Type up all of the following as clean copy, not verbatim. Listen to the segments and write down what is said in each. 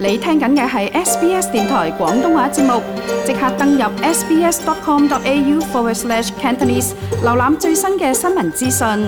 你聽緊嘅係 SBS 電台廣東話節目，即刻登入 sbs.com.au/Cantonese 瀏覽最新嘅新聞資訊。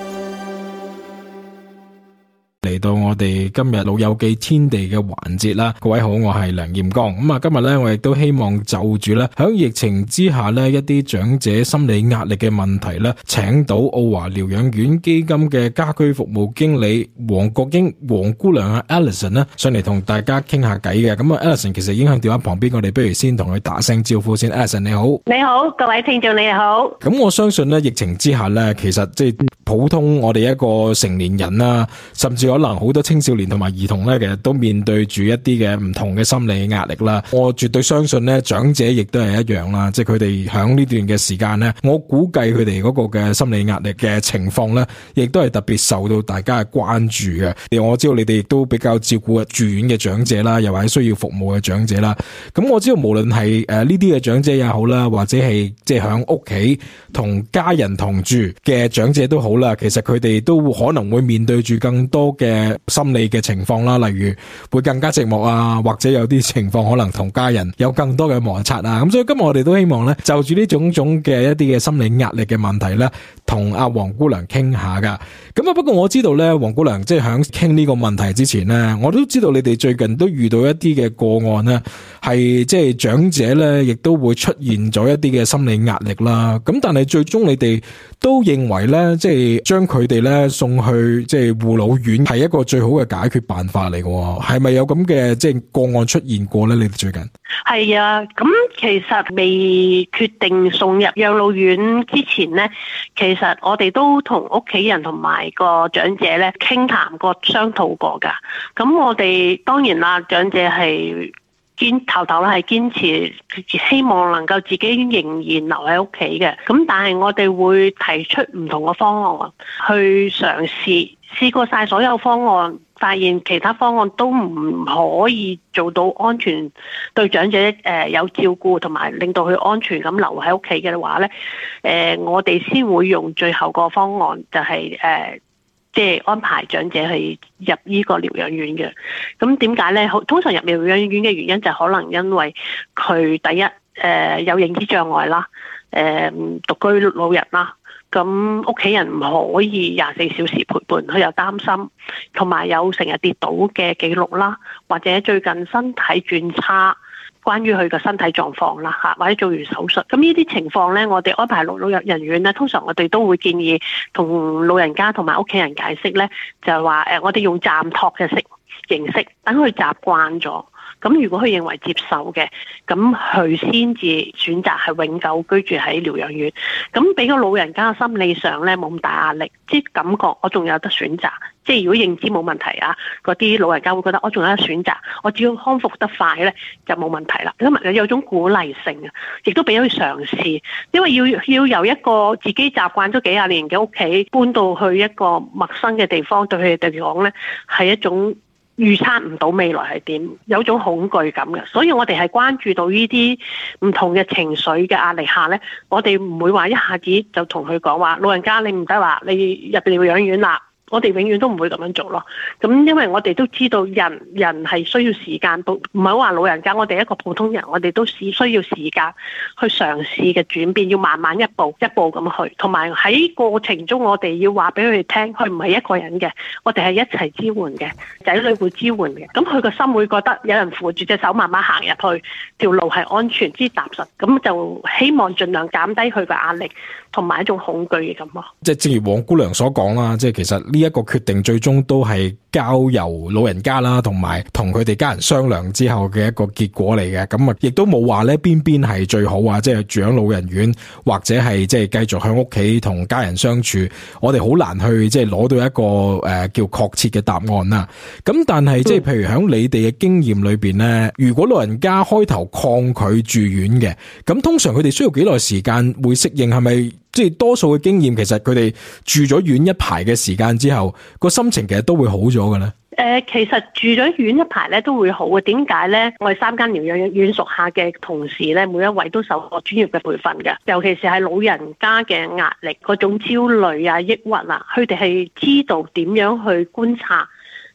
嚟到我哋今日老友記天地嘅環節啦，各位好，我係梁彥剛。今日咧，我亦都希望就住咧響疫情之下咧一啲長者心理壓力嘅問題咧，請到澳華療養院基金嘅家居服務經理黃國英黃姑娘啊 Alison 咧上嚟同大家傾下偈嘅。Alison 其實已經喺電話旁邊，我哋不如先同佢打聲招呼先。Alison 你好。 你好，各位聽眾你好。 咁我相信咧疫情之下咧，其實即係普通我哋一個成年人啦，甚至可能好多青少年同埋兒童咧，其實都面對住一啲嘅唔同嘅心理壓力啦。我絕對相信咧，長者亦都係一樣啦，即係佢哋響呢段嘅時間咧，我估計佢哋嗰個嘅心理壓力嘅情況咧，亦都係特別受到大家嘅關注嘅。我知道你哋亦都比較照顧住院嘅長者啦，又或者需要服務嘅長者啦。咁我知道無論係呢啲嘅長者也好啦，或者係即係響屋企同家人同住嘅長者都好啦，其實佢哋都可能會面對住更多嘅心理嘅情況啦，例如會更加寂寞啊，或者有啲情況可能同家人有更多嘅摩擦啊。咁所以今日我哋都希望咧，就住呢種種嘅一啲嘅心理壓力嘅問題咧，同阿黃姑娘傾下噶。咁不過我知道咧，黃姑娘即係響傾呢個問題之前咧，我都知道你哋最近都遇到一啲嘅個案咧，係即係長者咧，亦都會出現咗一啲嘅心理壓力啦。咁但係最終你哋都認為咧，即係將佢哋咧送去即係護老院係一個最好嘅解決辦法嚟嘅，係咪有咁嘅即係個案出現過咧？你哋最近係啊，咁其實未決定送入養老院之前咧，其實我哋都同屋企人同埋個長者咧傾談過、商討過噶。咁我哋當然啦，長者係頭頭係堅持希望能夠自己仍然留喺屋企嘅，咁但係我哋會提出唔同嘅方案去嘗試過晒所有方案，發現其他方案都唔可以做到安全對長者有照顧同埋令到佢安全咁留喺屋企嘅話咧，我哋先會用最後個方案，就係即係安排長者去入呢個療養院嘅。咁點解咧？通常入療養院嘅原因就可能因為佢第一有認知障礙啦，獨居老人啦，咁屋企人唔可以24小時陪伴，佢又擔心，同埋有成日跌倒嘅記錄啦，或者最近身體轉差，關於佢嘅身體狀況啦嚇，或者做完手術，咁呢啲情況咧，我哋安排老人院咧，通常我哋都會建議同老人家同埋屋企人解釋咧，就係話我哋用暫託嘅形式，等佢習慣咗。咁如果佢認為接受嘅，咁佢先至選擇係永久居住喺療養院。咁俾個老人家嘅心理上咧冇咁大壓力，即係感覺我仲有得選擇。即係如果認知冇問題啊，嗰啲老人家會覺得我仲有得選擇，我只要康復得快咧就冇問題啦。因為有種鼓勵性啊，亦都俾佢嘗試。因為要由一個自己習慣咗幾廿年嘅屋企搬到去一個陌生嘅地方，對佢哋嚟講咧係一種預測唔到未來係點，有種恐懼感嘅。所以我哋係關注到呢啲唔同嘅情緒嘅壓力下咧，我哋唔會話一下子就同佢講話，老人家你唔得啦，你入療養院啦。我哋永遠都唔會咁樣做咯。咁因為我哋都知道人係需要時間，唔係話老人家，我哋一個普通人，我哋都需要時間去嘗試嘅轉變，要慢慢一步一步咁去。同埋喺過程中，我哋要話俾佢哋聽，佢唔係一個人嘅，我哋係一齊支援嘅，仔女會支援嘅。咁佢個心會覺得有人扶住隻手，慢慢行入去，條路係安全之踏實。咁就希望盡量減低佢嘅壓力同埋一種恐懼嘅咁咯。即係正如黃姑娘所講啦，即係其實呢一個決定最終都係交由老人家啦，同埋同佢哋家人商量之後嘅一個結果嚟嘅。咁亦都冇話咧邊係最好啊，即係住喺老人院或者係即係繼續喺屋企同家人相處，我哋好難去即係攞到一個叫確切嘅答案啦。咁但係即係譬如喺你哋嘅經驗裏邊咧，如果老人家開頭抗拒住院嘅，咁通常佢哋需要幾耐時間會適應？係咪即係多數嘅經驗，其實佢哋住咗院一排嘅時間之後，個心情其實都會好咗嘅咧。 其實住咗院一排咧都會好嘅。點解咧？我哋3間療養院屬下嘅同事咧，每一位都受過專業嘅培訓嘅，尤其是係老人家嘅壓力嗰種焦慮啊、抑鬱啊，佢哋係知道點樣去觀察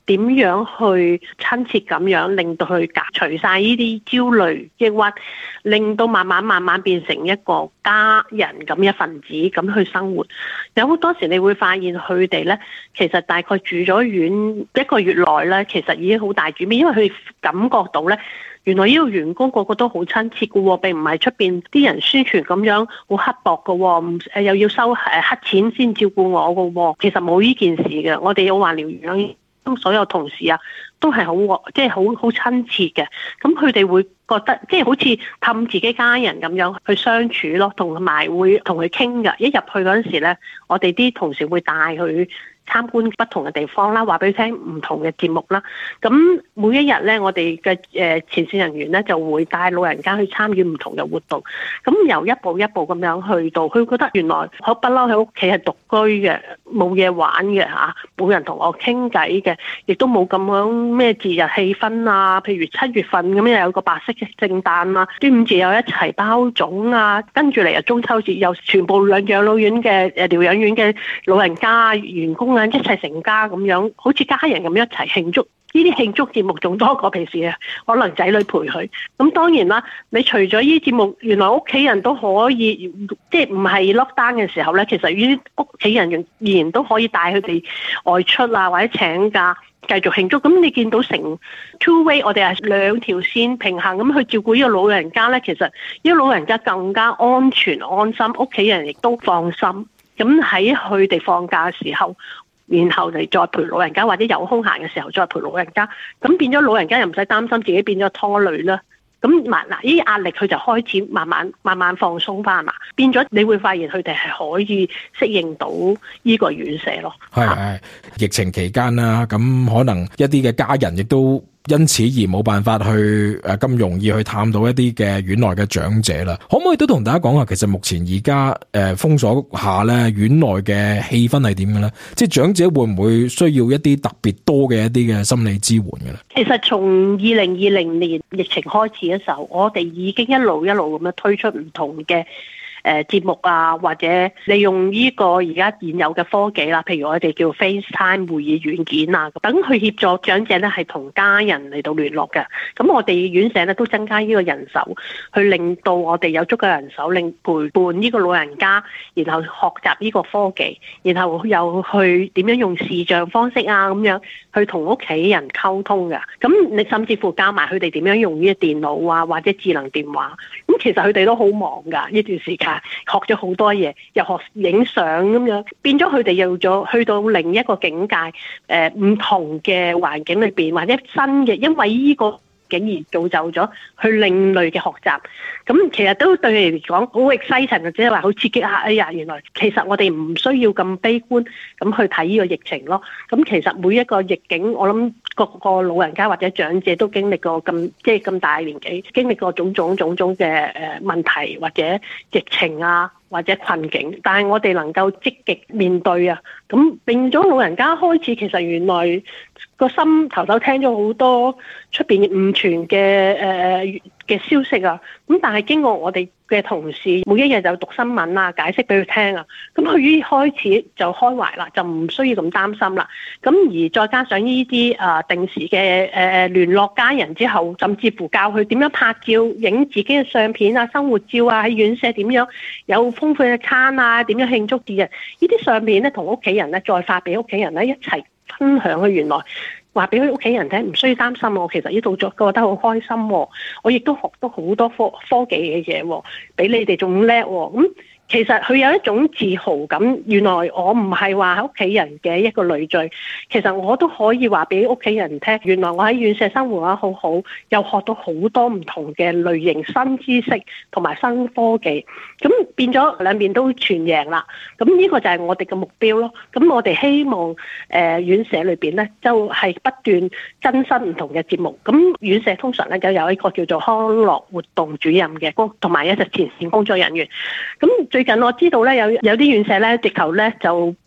點樣去親切咁樣令到佢除晒呢啲焦慮抑鬱，令到慢慢變成一個家人咁一份子咁去生活。有好多時你會發現佢哋咧，其實大概住咗院1個月內咧，其實已經好大轉變，因為佢感覺到咧，原來呢個員工個個都好親切嘅喎，並唔係出邊啲人宣傳咁樣好刻薄嘅喎，又要收黑錢先照顧我嘅喎。其實冇呢件事嘅，我哋有話療養所有同事啊，都係好親切嘅。咁佢哋會覺得即係好似氹自己家人咁樣去相處咯，同埋會同佢傾㗎。一入去嗰陣時咧，我哋啲同事會帶佢參觀不同嘅地方啦，話俾佢聽唔同嘅節目啦。咁每一日咧，我哋嘅前線人員咧就會帶老人家去參與唔同嘅活動。咁由一步一步咁樣去到，佢覺得原來我不嬲喺屋企係獨居嘅，冇嘢玩嘅嚇，冇人同我傾偈嘅，亦都冇咁樣咩節日氣氛啊。譬如7月份咁樣有個白色嘅聖誕啊，端午節又一齊包粽啊，跟住嚟中秋節又全部養老院嘅療養院嘅老人家員工一齊成家咁樣，好似家人咁一齊慶祝。呢啲慶祝節目仲多過平時可能仔女陪佢。咁當然啦，你除咗呢啲節目，原來屋企人都可以，即係唔係 lockdown 嘅時候咧，其實呢啲屋企人仍然都可以帶佢哋外出啊，或者請假繼續慶祝。咁你見到成 two way， 我哋係兩條線平衡咁去照顧呢個老人家咧，其實呢個老人家更加安全安心，屋企人亦都放心。咁喺佢哋放假嘅時候，然後嚟再陪老人家，或者有空閒嘅時候再陪老人家，咁變咗老人家又唔使擔心自己變咗拖累啦。咁嗱呢啲壓力佢就開始慢慢放鬆翻啦，變咗你會發現佢哋係可以適應到呢個院舍咯。 係疫情期間啦，咁可能一啲嘅家人亦都因此而冇辦法去咁容易去探到一啲嘅院內嘅長者啦。可唔可以都同大家講下，其實目前而家封鎖下咧，院內嘅氣氛係點嘅咧？即係長者會唔會需要一啲特別多嘅一啲嘅心理支援嘅咧？ 其實從2020年疫情開始嘅時候，我哋已經一路咁樣推出唔同嘅節目啊，或者利用呢個而家現有嘅科技啦，譬如我哋叫 FaceTime 會議軟件啊，等佢協助長者咧係同家人嚟到聯絡嘅。咁我哋院舍咧都增加呢個人手，去令到我哋有足夠人手，令陪伴呢個老人家，然後學習呢個科技，然後又去點樣用視像方式啊咁樣去同屋企人溝通嘅。咁你甚至乎教埋佢哋點樣用呢個電腦啊，或者智能電話。咁其實佢哋都好忙㗎，呢段時間學咗好多嘢，又學影相咁樣，變咗佢哋又去到另一個境界，唔同嘅環境裏邊，或者新嘅，因為呢個竟然造就咗去另類嘅學習。咁其實都對佢哋嚟講好 exciting，或者話好刺激啊！哎呀，原來其實我哋唔需要咁悲觀咁去睇呢個疫情咯。咁其實每一個逆境，我諗個老人家或者長者都經歷過咁大年紀，經歷過種種嘅問題或者疫情啊，或者困境，但係我哋能夠積極面對啊，咁變咗老人家開始其實原來個心頭聽咗好多出邊誤傳嘅消息啊，咁但係經過我哋嘅同事每一日就讀新聞啊，解釋俾佢聽啊，咁佢一開始就開懷啦，就唔需要咁擔心啦。咁而再加上呢啲定時嘅聯絡家人之後，甚至乎教佢點樣拍照、影自己嘅相片啊、生活照啊，喺院舍點樣有豐富嘅餐啊，點樣慶祝節日，呢啲相片咧同屋企人咧再發俾屋企人咧一齊分享佢原來。話俾佢屋企人聽，唔需要擔心，我其實呢度覺得好開心，我亦都學到好多科技嘅嘢，比你哋仲叻咁。其實佢有一種自豪感，原來我唔係話喺屋企人嘅一個累贅，其實我都可以話俾屋企人聽，原來我喺院舍生活得好好，又學到好多唔同嘅類型新知識同埋新科技，咁變咗兩邊都全贏啦。咁呢個就係我哋嘅目標咯。咁我哋希望院舍裏邊咧就係不斷更新唔同嘅節目。咁院舍通常咧就有一個叫做康樂活動主任嘅，同埋一隻前線工作人員。咁最近我知道咧有啲院舍咧直頭咧就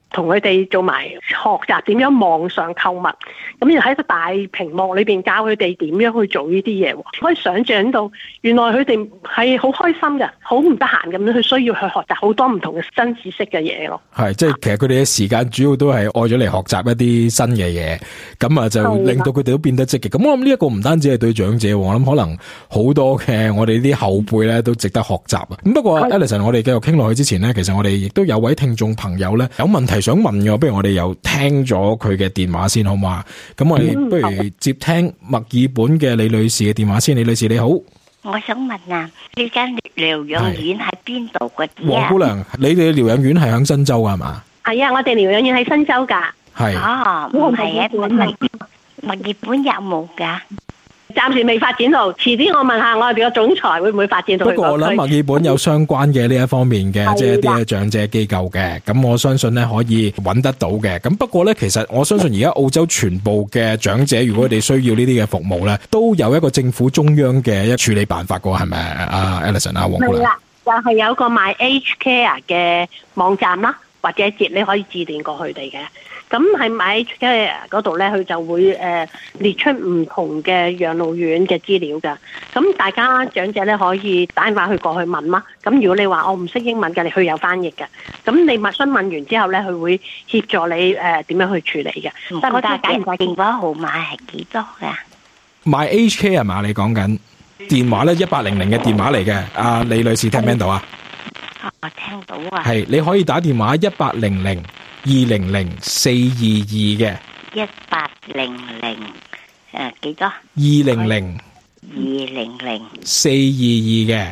同佢哋做埋學習點樣網上購物，咁又喺個大屏幕裏邊教佢哋點樣去做呢啲嘢，可以想像到原來佢哋係好開心嘅，好唔得閒咁樣去需要去學習好多唔同嘅新知識嘅嘢咯。 係，即係其實佢哋嘅時間主要都係愛咗嚟學習一啲新嘅嘢，咁啊就令到佢哋都變得積極。咁我諗呢一個唔單止係對長者，我諗可能好多嘅我哋啲後輩咧都值得學習啊。咁不過 Alison， 我哋繼續傾落去之前呢，其實我哋亦都有位聽眾朋友咧有問題想問嘅，不如我哋又聽咗佢嘅電話先好嘛？咁我哋不如接聽墨爾本嘅李女士嘅電話先。李女士你好， 我想問啊，呢間療養院喺邊度嗰啲啊？ 黃姑娘，你哋嘅療養院係響新州噶係嘛？ 係啊，我哋療養院喺新州㗎。 係。 哦，唔係啊，墨爾本有冇㗎？ 暫時未發展到，遲啲我問下我哋個總裁會唔會發展到。 不過我諗墨爾本有相關嘅呢一方面嘅，即係一啲長者機構嘅，咁我相信咧可以揾得到嘅。咁不過咧，其實我相信而家澳洲全部嘅長者，如果佢哋需要呢啲嘅服務咧，都有一個政府中央嘅一處理辦法㗎，係咪啊 Alison 啊黃姑娘？係啦， 就係有個 My Aged Care 嘅網站啦，或者你可以致電過佢哋嘅。咁喺 My Aged Care 嗰度咧，佢就會列出唔同嘅養老院嘅資料㗎。咁大家長者咧可以打電話去過去問啦。咁如果你話我唔識英文嘅，你去有翻譯嘅。咁你詢問完之後咧，佢會協助你點樣去處理嘅。但係大家電話號碼係幾多㗎 ？My Aged Care 係嘛？你講緊電話咧1800嘅電話嚟嘅。阿李女士聽唔聽到啊？ 我聽到啊。 係，你可以打電話1800 200 422嘅 1800幾多 ？200 422嘅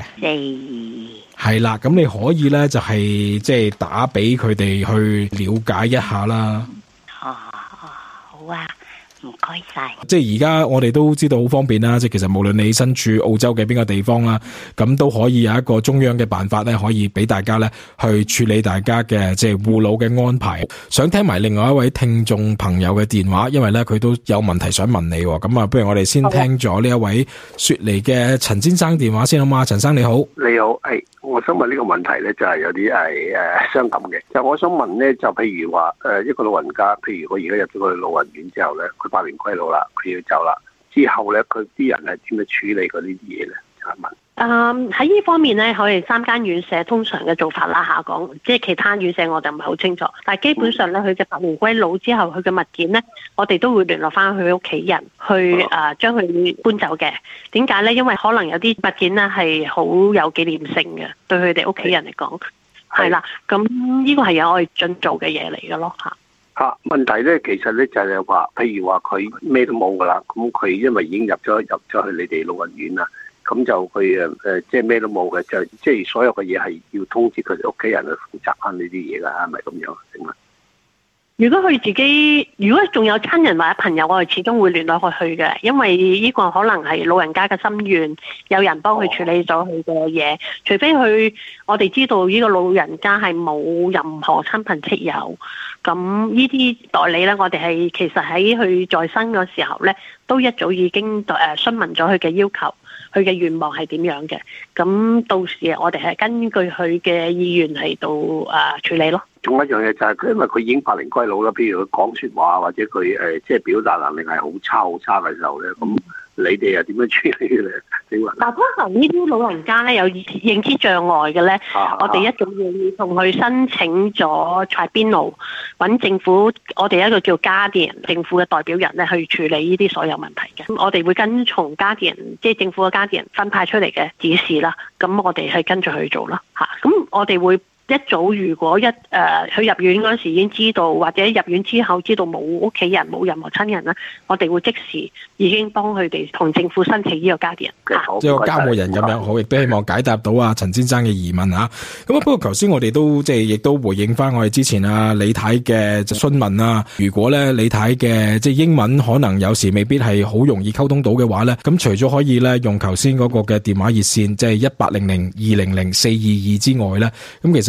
422 係啦，咁你可以咧就係即係打俾佢哋去了解一下啦。 好啊。唔該晒。 即係而家我哋都知道好方便啦，即係其實無論你身處澳洲嘅邊個地方啦，咁都可以有一個中央嘅辦法咧，可以俾大家咧去處理大家嘅即係護老嘅安排。想聽埋另外一位聽眾朋友嘅電話，因為咧佢都有問題想問你，咁啊，不如我哋先聽咗呢一位雪梨嘅陳先生電話先好嘛？陳生你好。 你好，我想問呢個問題咧，就係有啲傷感嘅。就我想問咧，就譬如話一個老人家，譬如我而家入咗去老人院之後咧，佢百年歸老啦，佢要走啦，之後咧佢啲人係點樣處理佢呢啲嘢咧？就係問。 喺呢方面咧，我哋3間院舍通常嘅做法啦下講，即係其他院舍我就唔係好清楚，但係基本上咧，佢嘅百年歸老之後，佢嘅物件咧，我哋都會聯絡翻佢屋企人去將佢搬走嘅。點解咧？因為可能有啲物件咧係好有紀念性嘅，對佢哋屋企人嚟講係啦。咁呢個係有我哋盡做嘅嘢嚟嘅咯嚇。 問題咧，其實咧就係話，譬如話佢咩都冇噶啦，咁佢因為已經入咗去你哋老人院啦。咁就佢即係咩都冇嘅，就即係所有嘅嘢係要通知佢哋屋企人去負責翻呢啲嘢㗎，係咪咁樣？點啊？如果佢自己，如果仲有親人或者朋友，我哋始終會聯絡佢去嘅，因為呢個可能係老人家嘅心願，有人幫佢處理咗佢嘅嘢。除非我哋知道呢個老人家係冇任何親朋戚友，咁呢啲代理咧，我哋係其實喺佢在生嘅時候咧，都一早已經詢問咗佢嘅要求。佢嘅願望係點樣嘅？咁到時我哋係根據佢嘅意願嚟到處理咯。仲有一樣嘢就係佢，因為佢已經百年歸老啦。譬如佢講説話或者佢即係表達能力係好差嘅時候咧，咁你哋又點樣處理咧？嗱，通常呢啲老人家咧有認知障礙嘅咧，我哋一早要同佢申請咗 tribunal 揾政府，我哋一個叫 Guardian 政府嘅代表人咧去處理呢啲所有問題嘅。我哋會跟從 Guardian 即係政府嘅 Guardian 分派出嚟嘅指示啦，咁我哋係跟住去做啦嚇。咁我哋會一早如果佢入院嗰陣時已經知道，或者入院之後知道冇屋企人冇任何親人啦，我哋會即時已經幫佢哋同政府申請呢個Guardian 即係個監護人咁樣好，亦都希望解答到陳先生嘅疑問嚇。咁不過頭先我哋都即係亦都回應翻我哋之前李太嘅詢問啦。如果咧李太嘅即係英文可能有時未必係好容易溝通到嘅話咧，咁除咗可以咧用頭先嗰個嘅電話熱線即係1800 200 422之外咧，咁其實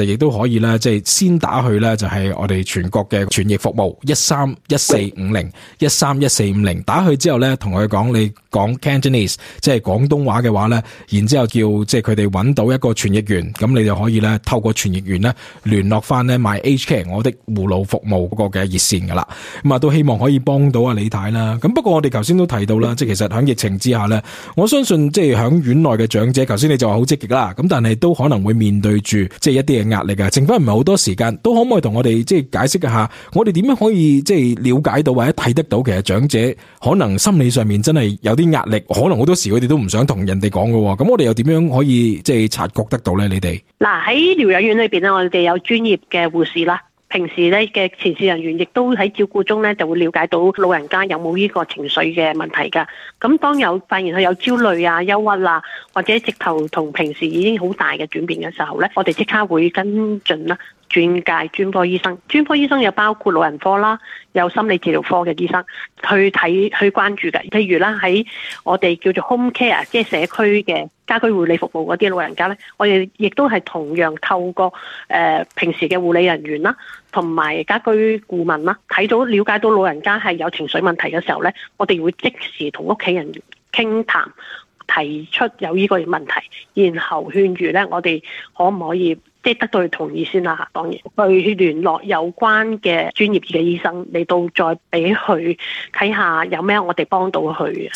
亦都可以咧，即係先打去咧，就係我哋全國嘅傳譯服務131450，131450，打去之後咧，同佢講你講 Cantonese， 即係廣東話嘅話咧，然之後叫即係佢哋揾到一個傳譯員，咁你就可以咧透過傳譯員咧聯絡翻咧 My Aged Care 我的護老服務嗰個嘅熱線噶啦。咁啊都希望可以幫到阿李太啦。咁不過我哋頭先都提到啦，即係其實喺疫情之下咧，我相信即係喺院內嘅長者，頭先你就話好積極啦，咁但係都可能會面對住即係一啲嘅壓力啊，剩翻唔係好多時間，都可唔可以同我哋即係解釋一下，我哋點樣可以即係了解到或者睇得到，其實長者可能心理上面真係有啲壓力，可能好多時佢哋都唔想同人哋講㗎，咁我哋又點樣可以即係察覺得到咧？你哋嗱喺療養院裏邊咧，我哋有專業嘅護士啦。平時咧嘅前線人員亦都喺照顧中咧，就會了解到老人家有冇呢個情緒嘅問題㗎。咁當有發現佢有焦慮啊、憂鬱啊，或者直頭同平時已經好大嘅轉變嘅時候咧，我哋即刻會跟進啦，轉介專科醫生。專科醫生又包括老人科啦，有心理治療科嘅醫生去睇去關注嘅。譬如啦，喺我哋叫做 home care， 即係社區嘅家居護理服務嗰啲老人家咧，我哋亦都係同樣透過平時嘅護理人員啦，同埋家居顧問啦，睇到了解到老人家係有情緒問題嘅時候咧，我哋會即時同屋企人傾談，提出有呢個問題，然後勸喻咧，我哋可唔可以即係得到佢同意先啦？當然去聯絡有關嘅專業嘅醫生嚟到再俾佢睇下有咩我哋幫到佢嘅。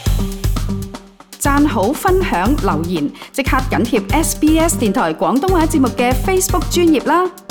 讚好、分享、留言，即刻緊貼SBS 電台廣東話節目嘅 Facebook 專頁啦！